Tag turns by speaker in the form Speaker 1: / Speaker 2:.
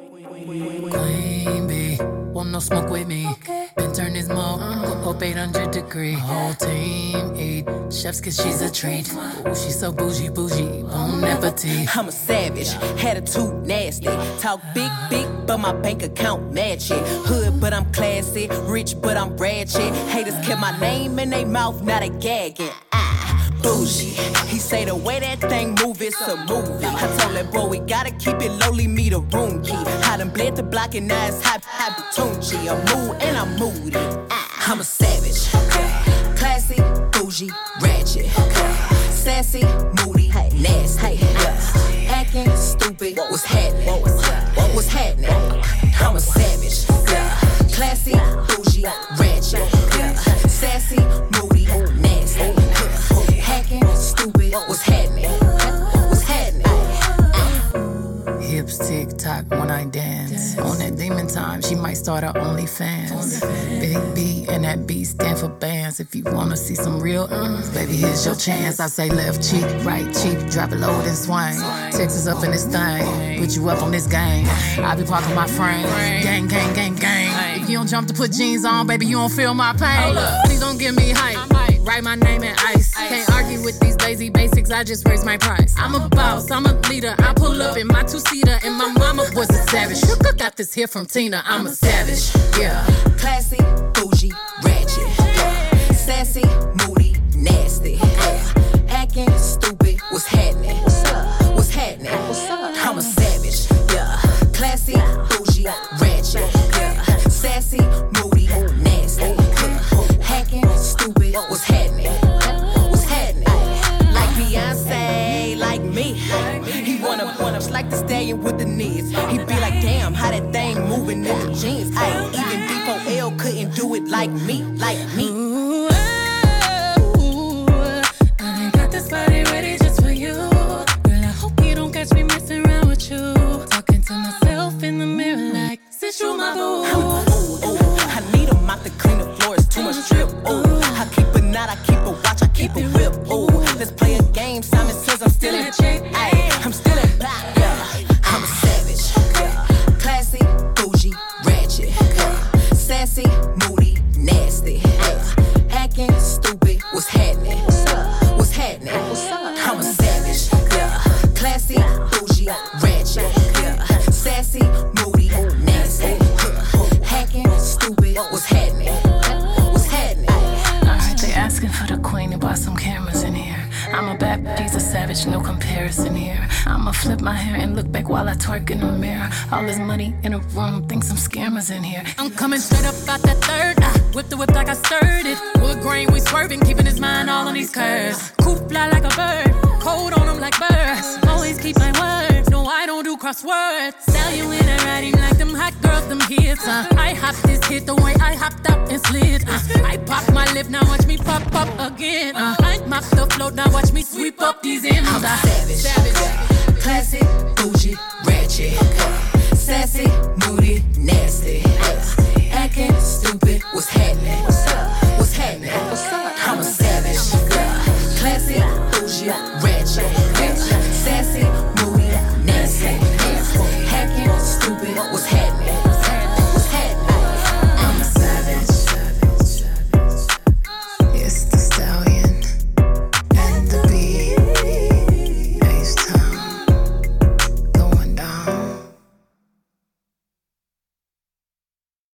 Speaker 1: Queen bee, want no smoke with me. Okay. Been turn this mode up 800 degree. Whole team eat chefs cause she's a treat. Ooh, she's so bougie, bon appetit.
Speaker 2: I'm a savage, attitude nasty. Talk big, but my bank account match it. Hood, but I'm classy. Rich, but I'm ratchet. Haters kept my name in their mouth, now they gagging. Bougie. He say the way that thing move, it's a movie. I told that boy we gotta keep it lowly, me the room key. I done bled the block and now it's hot Tunchi. I'm mood and I'm moody. I'm a savage. Classy, bougie, ratchet. Sassy, moody, nasty. Acting stupid, what's happening? What's happening? I'm a savage. Classy, bougie, ratchet. Sassy, moody, nasty. Hacking, stupid, what's happening? What's happening?
Speaker 1: Hips tick-tock when I dance. On that demon time, she might start her OnlyFans. Big B and that B stand for bands. If you wanna see some real baby, here's your chance. I say left cheek, right cheek, drop it low and swing. Texas up in this thing, put you up on this game. I be parking my frame, gang, gang, gang, gang. If you don't jump to put jeans on, baby, you don't feel my pain. Please don't give me hype. Write my name in ice. Can't argue with these lazy basics, I just raise my price. I'm a boss, I'm a leader. I pull up in my two-seater, and my mama was a savage. Got this here from Tina, I'm a savage. Yeah.
Speaker 2: Classy, bougie, ratchet. Sassy, moody, nasty. Acting stupid, what's happening? What's happening? I'm a savage. Yeah. Classy, bougie, ratchet. Sassy, moody, nasty. Hacking, stupid, what's happening? What's happening? Like Beyonce, like me. He wanna like the stallion with the knees. He be like, damn, how that thing moving in the jeans. Even B4L couldn't do it like me, like me.
Speaker 1: Ooh, I got this body ready just for you. Girl, I hope you don't catch me messing around with you. Talking to myself in the mirror like, since you my boo.
Speaker 2: I need a mop to clean the floors, too much drip. I keep a knot, I keep a watch, I keep a whip. Let's play a game. Simon says I'm still in check. I'm still in back. I'm a savage. Classy, bougie, ratchet. Sassy, moody, nasty. Acting stupid, what's happening? What's happening? I'm a savage. Classy, bougie, ratchet. Sassy, moody, nasty. Hacking, stupid, what's happening? What's happening?
Speaker 1: Alright, they asking for the queen to buy some cameras in here. I'm a bad, she's a savage, no comparison here. I'ma flip my hair and look back while I twerk in the mirror. All this money in a room, think some scammers in here. I'm coming straight up out that third. Whip the whip like I stirred it. Wood grain, we swerving, keeping his mind all on these curves. Coop fly like a bird, cold on him like birds. Always keep my word, no I don't do crosswords. Sell you in and ride him like them hot girls, them hits. I hop this hit the way I hopped out and slid. I pop my lip, now watch me pop up again. I mop the float, now watch me sweep up these M's.
Speaker 2: I'm savage. Classy, bougie, ratchet. Sassy, moody, nasty. Acting stupid, what's happening? What's happening? I'm a savage. Classy, bougie, ratchet. Sassy, moody, nasty. Hacking, stupid, what's happening?